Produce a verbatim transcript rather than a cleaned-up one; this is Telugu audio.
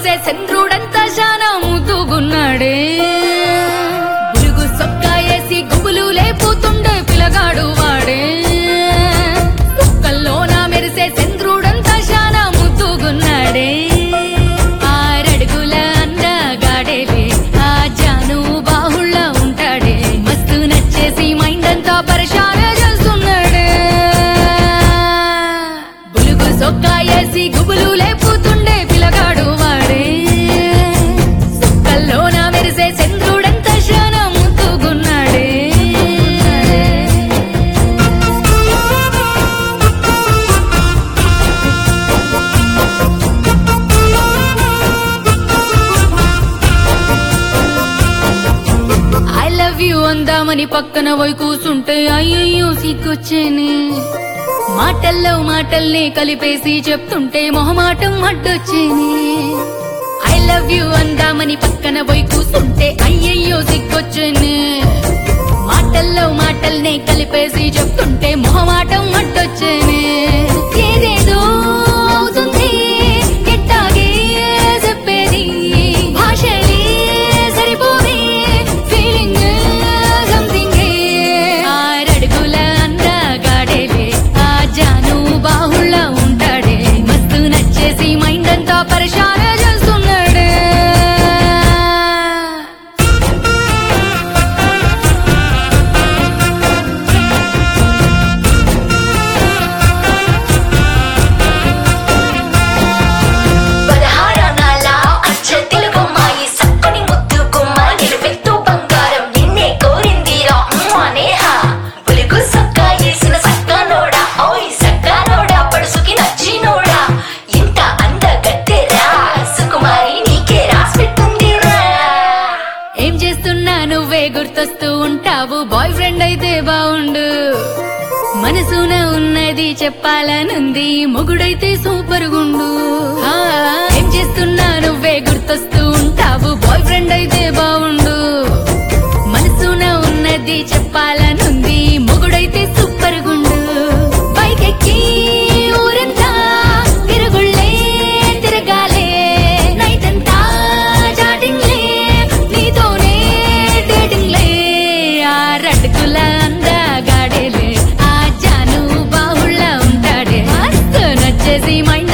మెరిసే చంద్రుడంతా శానా ముద్దుగున్నాడే బులుగు సొక్కా వేసి గుబులు లేపుతుండే పిలగాడు వాడే సుక్కల్లోన మెరిసే చంద్రుడంతా శానా ముద్దుగున్నాడే ఆరడుగుల అందగాడేలే ఆ జాను బాహుళ్ళ ఉంటాడే మస్తు నచ్చేసి మైండ్ అంతా పరిశాన చేస్తున్నాడే బులుగు సొక్కా వేసి గుబులు లేపుతుండే పిలగాడు వాడే సుక్కల్లోన మెరిసే చంద్రుడంతా శానా ముద్దుగున్నాడే ఐ లవ్ యూ అందామని పక్కన పోయి కూసుంటే అయ్యయ్యో సిగ్గొచ్చేనే మాటల్లో మాటల్ని కలిపేసి చెప్తుంటే మొహమాటం అడ్డొచ్చేనే ఐ లవ్ యూ అందామని పక్కన పోయి కూసుంటే అయ్యయ్యో సిగ్గొచ్చేనే మాటల్లో మాటల్ని కలిపేసి చెప్తుంటే మొహమాటం అడ్డొచ్చేనే ఏదేదో అవుతుంది ఎట్టాగే చెప్పేది భాషలే సరిపోవే ఫీలింగ్ సంథింగ్ ఆరడుగుల అందగాడేలే ఆ జాను బాహుళ్ళ ఉంటాడే మస్తు నచ్చేసి మైండ్ అంతా పరిశాన చేస్తున్నాడే పదహారణాల అచ్చ తెలుగమ్మాయి సక్కని ముద్దు గుమ్మ నిలువెత్తు బంగారం ఎన్నే కోరిందిరా అమ్మనేహ బులుగు సక్క వేసిన సక్కనోడా ఓయ్ సక్కనోడా పడుసుకి నచ్చినోడా ఇంత అందగత్తెరా సుకుమారి నీకే రాసిపెట్టుందిరా ఏం చేస్తున్నా నువ్వే గుర్తొస్తూ ఉంటావు బాయ్ ఫ్రెండ్ అయితే బావుండు మనసున ఉన్నది చెప్పాలనుంది మొగుడైతే సూపర్ గుండు ఆ, ఏం చేస్తున్నా నువ్వే గుర్తొస్తూ ఉంటావు బాయ్ ఫ్రెండ్ అయితే బావుండు మనసున ఉన్నది చెప్పాలనుంది మొగుడైతే సూపర్ గుండు బైకెక్కి ఊరంతా తిరుగుళ్ళే తిరగాలే నైట్ అంతా చాటింగ్లే నీతోనే డేటింగ్లే ఆరడుగుల అందగాడేలే ఆ జాను బాహుళ్ళ ఉంటాడే మస్తు నచ్చేసి మైండ్